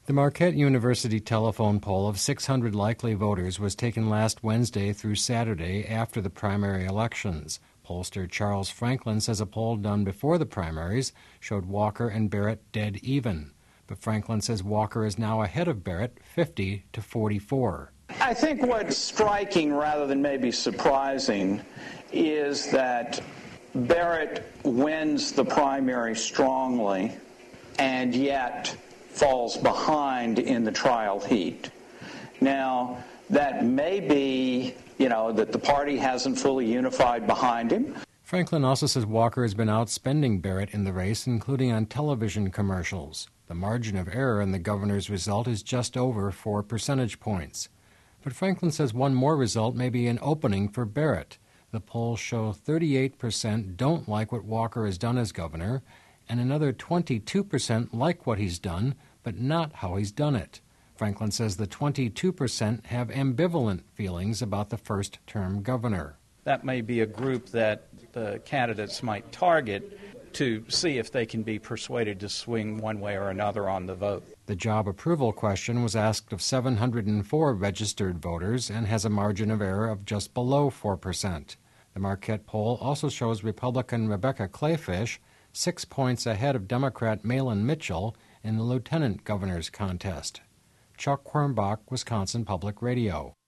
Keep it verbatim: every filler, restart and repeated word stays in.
The Marquette University telephone poll of six hundred likely voters was taken last Wednesday through Saturday after the primary elections. Pollster Charles Franklin says a poll done before the primaries showed Walker and Barrett dead even. But Franklin says Walker is now ahead of Barrett fifty to forty-four. I think what's striking rather than maybe surprising is that Barrett wins the primary strongly and yet falls behind in the trial heat. Now, that may be, you know, that the party hasn't fully unified behind him. Franklin also says Walker has been outspending Barrett in the race, including on television commercials. The margin of error in the governor's result is just over four percentage points. But Franklin says one more result may be an opening for Barrett. The polls show thirty-eight percent don't like what Walker has done as governor, and another twenty-two percent like what he's done, but not how he's done it. Franklin says the twenty-two percent have ambivalent feelings about the first-term governor. That may be a group that the candidates might target to see if they can be persuaded to swing one way or another on the vote. The job approval question was asked of seven hundred four registered voters and has a margin of error of just below four percent. The Marquette poll also shows Republican Rebecca Kleefisch six points ahead of Democrat Malin Mitchell in the lieutenant governor's contest. Chuck Quirmbach, Wisconsin Public Radio.